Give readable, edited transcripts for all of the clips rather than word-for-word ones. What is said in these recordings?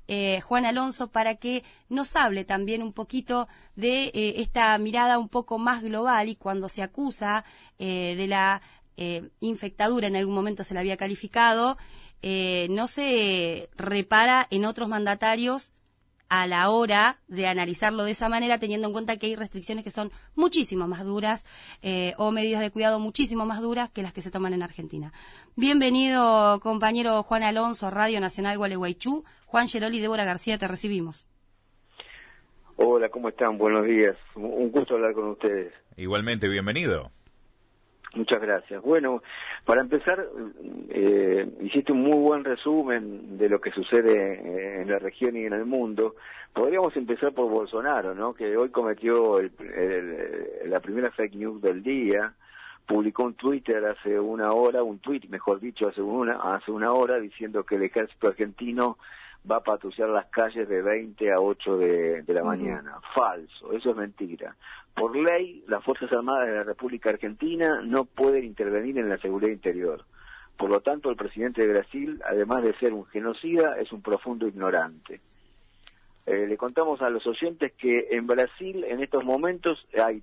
Juan Alonso, para que nos hable también un poquito de esta mirada un poco más global, y cuando se acusa de la infectadura, en algún momento se la había calificado, no se repara en otros mandatarios a la hora de analizarlo de esa manera, teniendo en cuenta que hay restricciones que son muchísimo más duras o medidas de cuidado muchísimo más duras que las que se toman en Argentina. Bienvenido, compañero Juan Alonso, a Radio Nacional Gualeguaychú. Juan Geroli y Débora García, te recibimos. Hola, ¿cómo están? Buenos días. Un gusto hablar con ustedes. Igualmente, bienvenido. Muchas gracias. Bueno, para empezar, hiciste un muy buen resumen de lo que sucede en la región y en el mundo. Podríamos empezar por Bolsonaro, ¿no? Que hoy cometió la primera fake news del día. Publicó un Twitter hace una hora, hace una hora, diciendo que el ejército argentino va a patrullar las calles de 20 a 8 de la mañana. Falso, eso es mentira. Por ley, las Fuerzas Armadas de la República Argentina no pueden intervenir en la seguridad interior. Por lo tanto, el presidente de Brasil, además de ser un genocida, es un profundo ignorante. Le contamos a los oyentes que en Brasil, en estos momentos, hay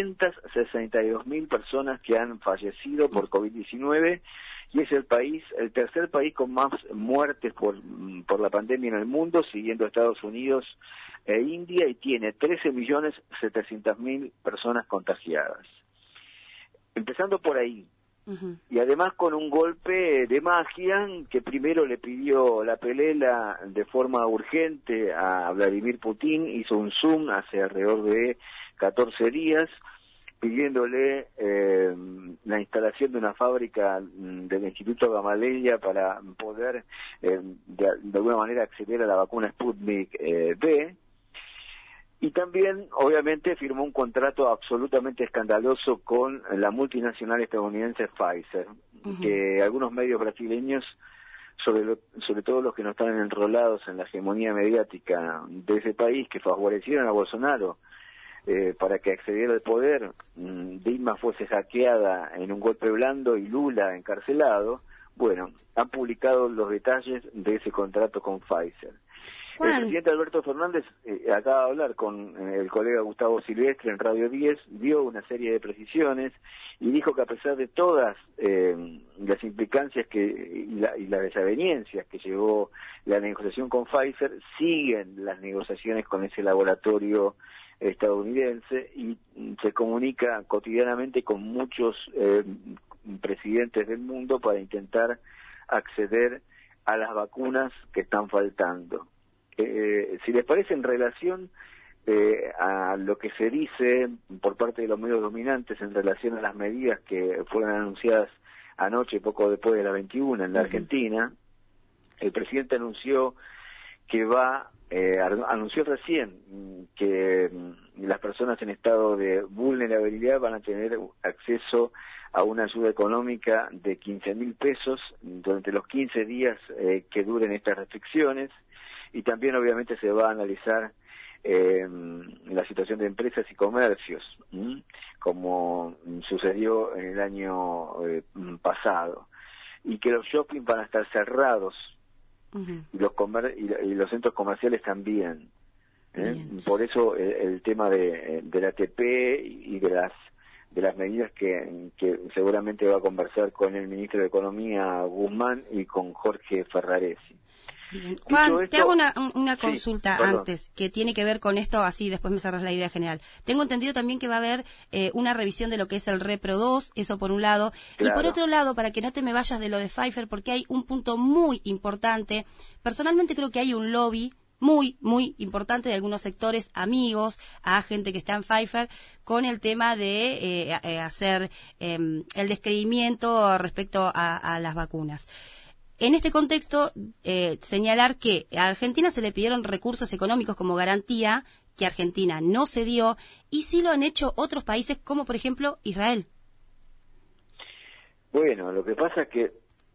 362.000 personas que han fallecido por COVID-19, y es el tercer país con más muertes por la pandemia en el mundo, siguiendo a Estados Unidos e India, y tiene 13.700.000 personas contagiadas. Empezando por ahí, y además con un golpe de magia que primero le pidió la pelela de forma urgente a Vladimir Putin, hizo un Zoom hace alrededor de 14 días, pidiéndole la instalación de una fábrica del Instituto Gamaleya para poder de alguna manera acceder a la vacuna Sputnik V. Y también, obviamente, firmó un contrato absolutamente escandaloso con la multinacional estadounidense Pfizer, que algunos medios brasileños, sobre todo los que no están enrolados en la hegemonía mediática de ese país, que favorecieron a Bolsonaro para que accediera al poder, Dilma fuese hackeada en un golpe blando y Lula encarcelado, bueno, han publicado los detalles de ese contrato con Pfizer. Juan. El presidente Alberto Fernández acaba de hablar con el colega Gustavo Silvestre en Radio 10, dio una serie de precisiones y dijo que a pesar de todas las implicancias y las desavenencias que llevó la negociación con Pfizer, siguen las negociaciones con ese laboratorio estadounidense y se comunica cotidianamente con muchos presidentes del mundo para intentar acceder a las vacunas que están faltando. Si les parece, en relación a lo que se dice por parte de los medios dominantes en relación a las medidas que fueron anunciadas anoche, poco después de las 21 en la Argentina, el presidente anunció recién que las personas en estado de vulnerabilidad van a tener acceso a una ayuda económica de 15.000 pesos durante los 15 días que duren estas restricciones. Y también obviamente se va a analizar la situación de empresas y comercios, como sucedió en el año pasado, y que los shopping van a estar cerrados y los centros comerciales también. Por eso el tema del ATP y de las medidas que seguramente va a conversar con el ministro de Economía, Guzmán, y con Jorge Ferraresi. Bien. Juan, te hago una consulta antes, que tiene que ver con esto, así después me cerras la idea general. Tengo entendido también que va a haber una revisión de lo que es el Repro 2, eso por un lado, claro. Y por otro lado, para que no te me vayas de lo de Pfizer, porque hay un punto muy importante. Personalmente creo que hay un lobby muy, muy importante de algunos sectores amigos a gente que está en Pfizer con el tema de hacer el descreimiento respecto a las vacunas. En este contexto, señalar que a Argentina se le pidieron recursos económicos como garantía, que Argentina no se dio, y sí lo han hecho otros países como, por ejemplo, Israel. Bueno, lo que pasa es que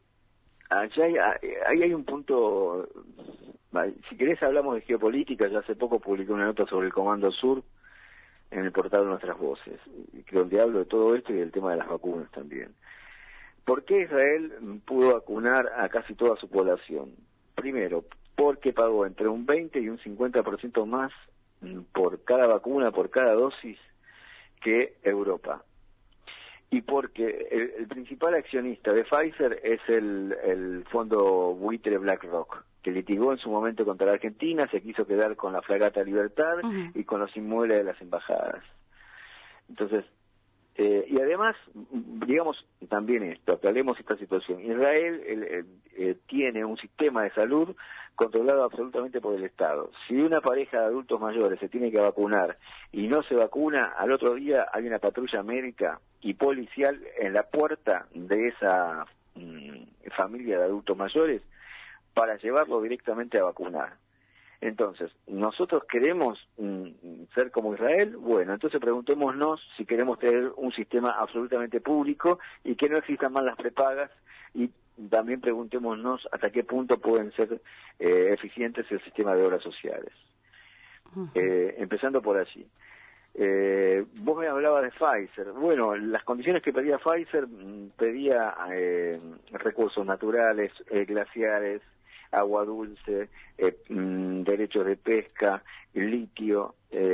ahí hay un punto. Si querés hablamos de geopolítica. Yo hace poco publiqué una nota sobre el Comando Sur en el portal Nuestras Voces, donde hablo de todo esto y del tema de las vacunas también. ¿Por qué Israel pudo vacunar a casi toda su población? Primero, porque pagó entre un 20 y un 50% más por cada vacuna, por cada dosis, que Europa. Y porque el principal accionista de Pfizer es el fondo buitre BlackRock, que litigó en su momento contra la Argentina, se quiso quedar con la fragata Libertad y con los inmuebles de las embajadas. Entonces, y además, digamos también esto, aclaremos esta situación. Israel tiene un sistema de salud controlado absolutamente por el Estado. Si una pareja de adultos mayores se tiene que vacunar y no se vacuna, al otro día hay una patrulla médica y policial en la puerta de esa familia de adultos mayores para llevarlo directamente a vacunar. Entonces, ¿nosotros queremos ser como Israel? Bueno, entonces preguntémonos si queremos tener un sistema absolutamente público y que no existan más las prepagas, y también preguntémonos hasta qué punto pueden ser eficientes el sistema de obras sociales. Empezando por allí. Vos me hablabas de Pfizer. Bueno, las condiciones que pedía Pfizer, pedía recursos naturales, glaciares, agua dulce, derechos de pesca, litio,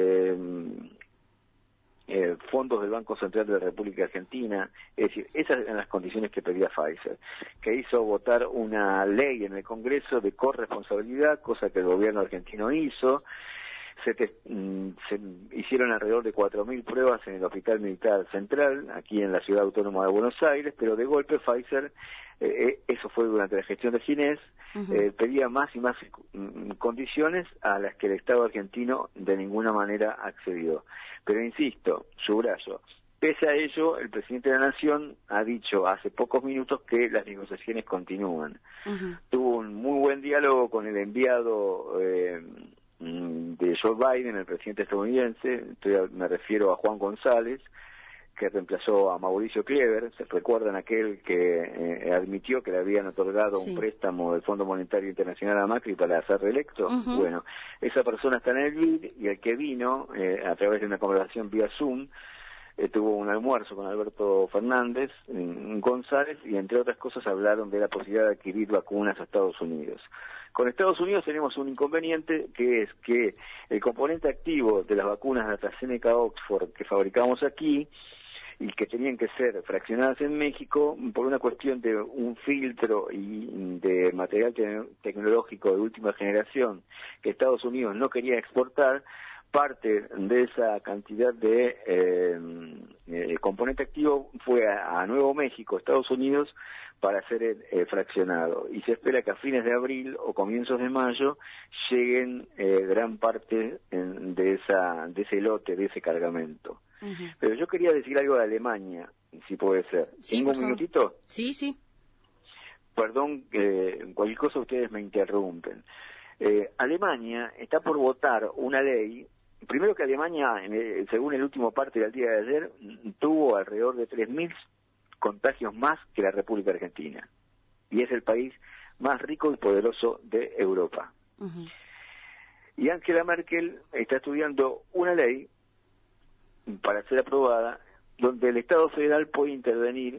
fondos del Banco Central de la República Argentina. Es decir, esas eran las condiciones que pedía Pfizer, que hizo votar una ley en el Congreso de corresponsabilidad, cosa que el gobierno argentino hizo. Se hicieron alrededor de 4.000 pruebas en el Hospital Militar Central, aquí en la Ciudad Autónoma de Buenos Aires, pero de golpe Pfizer, eso fue durante la gestión de Ginés, pedía más y más condiciones a las que el Estado argentino de ninguna manera accedió. Pero insisto, subrayo, pese a ello, el presidente de la Nación ha dicho hace pocos minutos que las negociaciones continúan. Tuvo un muy buen diálogo con el enviado de Joe Biden, el presidente estadounidense, me refiero a Juan González, que reemplazó a Mauricio Kleber. ¿Se recuerdan aquel que admitió que le habían otorgado un préstamo del Fondo Monetario Internacional a Macri para ser reelecto? Bueno, esa persona está en el BID, y el que vino a través de una conversación vía Zoom, tuvo un almuerzo con Alberto Fernández González, y entre otras cosas hablaron de la posibilidad de adquirir vacunas a Estados Unidos. Con Estados Unidos tenemos un inconveniente, que es que el componente activo de las vacunas de AstraZeneca Oxford que fabricamos aquí y que tenían que ser fraccionadas en México, por una cuestión de un filtro y de material tecnológico de última generación que Estados Unidos no quería exportar, parte de esa cantidad de componente activo fue a Nuevo México, Estados Unidos, para ser fraccionado. Y se espera que a fines de abril o comienzos de mayo lleguen gran parte de ese lote, de ese cargamento. Pero yo quería decir algo de Alemania, si puede ser. Sí, ¿Tengo un minutito? Sí. Perdón, cualquier cosa ustedes me interrumpen. Alemania está por votar una ley. Primero, que Alemania, según el último parte del día de ayer, tuvo alrededor de 3.000 contagios más que la República Argentina. Y es el país más rico y poderoso de Europa. Y Angela Merkel está estudiando una ley para ser aprobada, donde el Estado federal puede intervenir,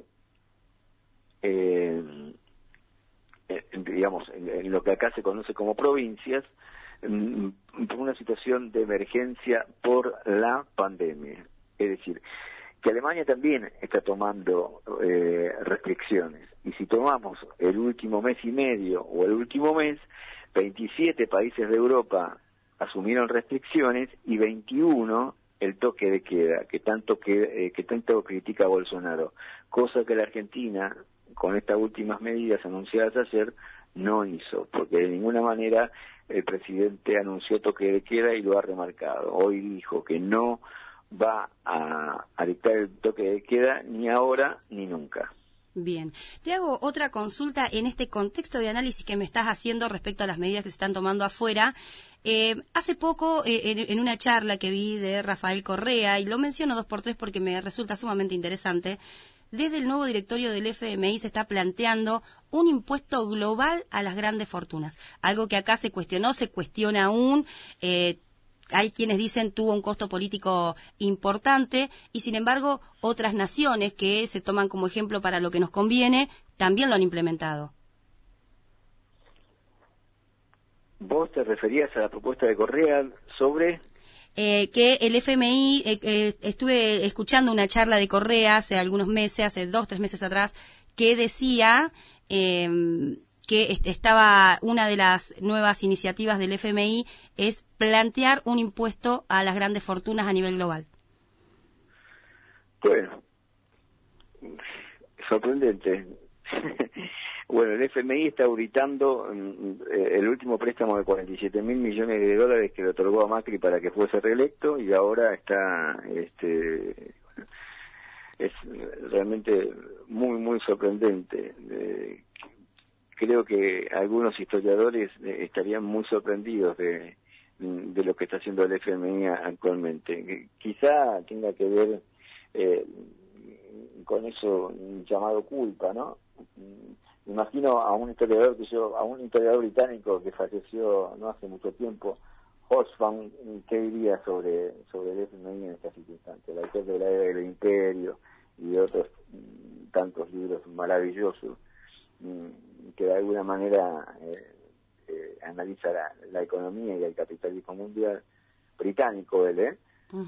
digamos, en lo que acá se conoce como provincias, por una situación de emergencia por la pandemia. Es decir, que Alemania también está tomando restricciones. Y si tomamos el último mes y medio o el último mes, 27 países de Europa asumieron restricciones y 21 el toque de queda, que tanto critica Bolsonaro, cosa que la Argentina, con estas últimas medidas anunciadas ayer, no hizo, porque de ninguna manera el presidente anunció toque de queda y lo ha remarcado. Hoy dijo que no va a dictar el toque de queda ni ahora ni nunca. Bien. Te hago otra consulta en este contexto de análisis que me estás haciendo respecto a las medidas que se están tomando afuera. Hace poco, en una charla que vi de Rafael Correa, y lo menciono 2x3 porque me resulta sumamente interesante, desde el nuevo directorio del FMI se está planteando un impuesto global a las grandes fortunas. Algo que acá se cuestiona aún. Hay quienes dicen tuvo un costo político importante, y sin embargo otras naciones que se toman como ejemplo para lo que nos conviene también lo han implementado. vos te referías a la propuesta de Correa sobre... que el FMI, estuve escuchando una charla de Correa hace algunos meses, hace 2-3 meses atrás, que decía que estaba una de las nuevas iniciativas del FMI es plantear un impuesto a las grandes fortunas a nivel global. Bueno, sorprendente. Bueno, el FMI está auditando el último préstamo de 47.000 millones de dólares que le otorgó a Macri para que fuese reelecto, y ahora está, es realmente muy sorprendente. Creo que algunos historiadores estarían muy sorprendidos de lo que está haciendo el FMI actualmente. Quizá tenga que ver con eso llamado culpa, ¿no? Imagino a un historiador británico que falleció no hace mucho tiempo, Hoxton, ¿qué diría sobre el FMI en esta circunstancia? El autor de La Era del Imperio y de otros tantos libros maravillosos que de alguna manera analiza la economía y el capitalismo mundial británico, él,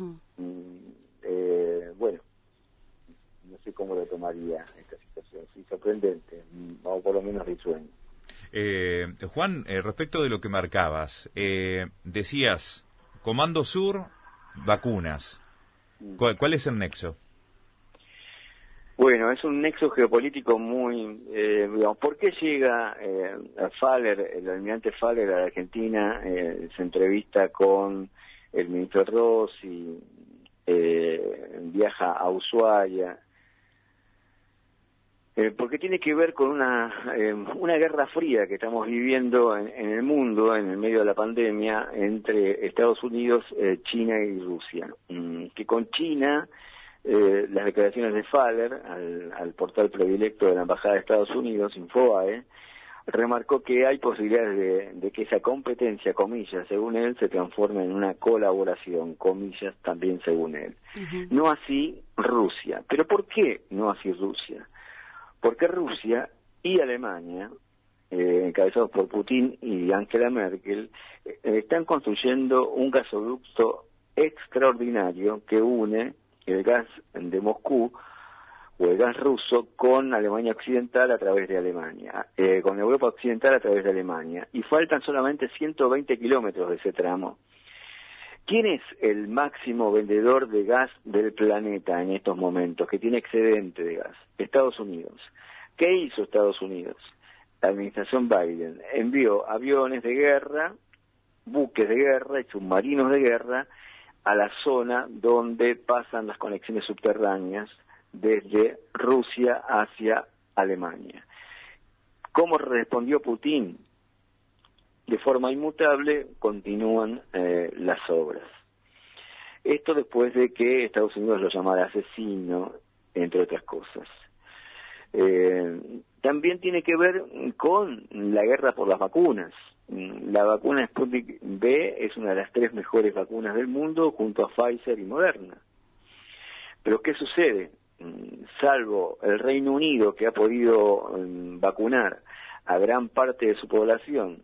bueno, no sé cómo lo tomaría esta situación, sí, sorprendente, o por lo menos risueño. Juan, respecto de lo que marcabas, decías, Comando Sur, vacunas. ¿Cuál es el nexo? Bueno, es un nexo geopolítico muy, digamos, ¿por qué llega Faller, el almirante Faller a la Argentina, se entrevista con el ministro Rossi, viaja a Ushuaia? Porque tiene que ver con una guerra fría que estamos viviendo en el mundo, en el medio de la pandemia, entre Estados Unidos, China y Rusia. Que con China, las declaraciones de Faller al portal predilecto de la Embajada de Estados Unidos, Infobae, remarcó que hay posibilidades de que esa competencia, comillas, según él, se transforme en una colaboración, comillas, también según él. No así Rusia. ¿Pero por qué no así Rusia? Porque Rusia y Alemania, encabezados por Putin y Angela Merkel, están construyendo un gasoducto extraordinario que une el gas de Moscú o el gas ruso con Alemania Occidental a través de Alemania, con Europa Occidental a través de Alemania, y faltan solamente 120 kilómetros de ese tramo. ¿Quién es el máximo vendedor de gas del planeta en estos momentos, que tiene excedente de gas? Estados Unidos. ¿Qué hizo Estados Unidos? La administración Biden envió aviones de guerra, buques de guerra y submarinos de guerra a la zona donde pasan las conexiones subterráneas desde Rusia hacia Alemania. ¿Cómo respondió Putin? De forma inmutable continúan las obras. Esto después de que Estados Unidos lo llamara asesino, entre otras cosas. También tiene que ver con la guerra por las vacunas. La vacuna Sputnik V es una de las 3 mejores vacunas del mundo, junto a Pfizer y Moderna. Pero ¿qué sucede? Salvo el Reino Unido, que ha podido vacunar a gran parte de su población,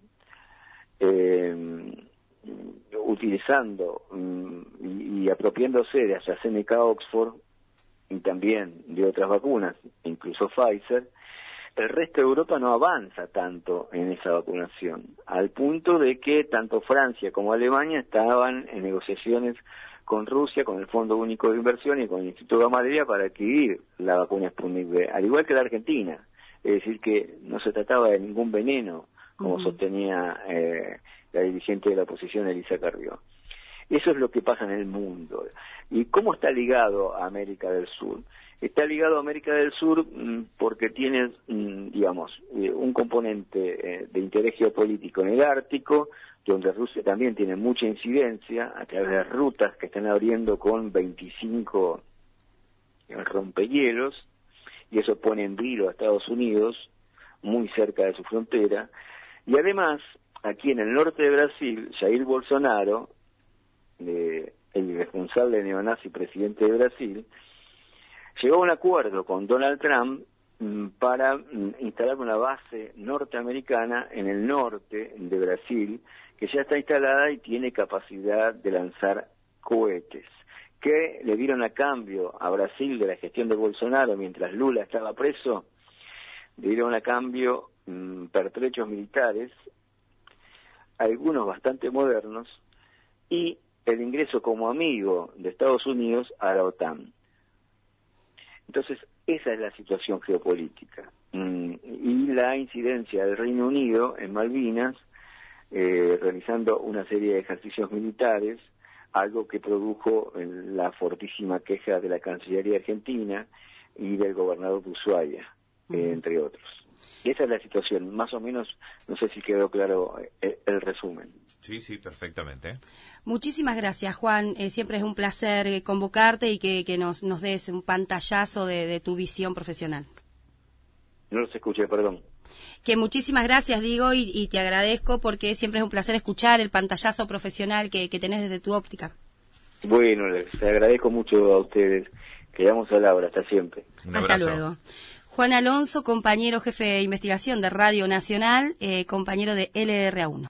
utilizando y apropiándose de AstraZeneca Oxford y también de otras vacunas, incluso Pfizer, el resto de Europa no avanza tanto en esa vacunación, al punto de que tanto Francia como Alemania estaban en negociaciones con Rusia, con el Fondo Único de Inversión y con el Instituto Gamaleya para adquirir la vacuna Sputnik V, al igual que la Argentina. Es decir, que no se trataba de ningún veneno, como sostenía la dirigente de la oposición, Elisa Carrió. Eso es lo que pasa en el mundo. ¿Y cómo está ligado a América del Sur? Está ligado a América del Sur porque tiene, digamos, un componente de interés geopolítico en el Ártico, donde Rusia también tiene mucha incidencia a través de rutas que están abriendo con 25 rompehielos, y eso pone en vilo a Estados Unidos, muy cerca de su frontera. Y además, aquí en el norte de Brasil, Jair Bolsonaro, el irresponsable neonazi presidente de Brasil, llegó a un acuerdo con Donald Trump para instalar una base norteamericana en el norte de Brasil, que ya está instalada y tiene capacidad de lanzar cohetes, que le dieron a cambio a Brasil de la gestión de Bolsonaro mientras Lula estaba preso, le dieron a cambio pertrechos militares, algunos bastante modernos, y el ingreso como amigo de Estados Unidos a la OTAN. Entonces, esa es la situación geopolítica. Y la incidencia del Reino Unido en Malvinas, realizando una serie de ejercicios militares, algo que produjo la fortísima queja de la Cancillería Argentina y del gobernador de Ushuaia, entre otros. Esa es la situación, más o menos, no sé si quedó claro el resumen. Sí, perfectamente. Muchísimas gracias, Juan. Siempre es un placer convocarte y que nos des un pantallazo de tu visión profesional. No los escuché, perdón. Que muchísimas gracias, digo, y te agradezco porque siempre es un placer escuchar el pantallazo profesional que tenés desde tu óptica. Bueno, les agradezco mucho a ustedes. Quedamos a la hora, hasta siempre. Un abrazo. Hasta luego. Juan Alonso, compañero jefe de investigación de Radio Nacional, compañero de LRA1.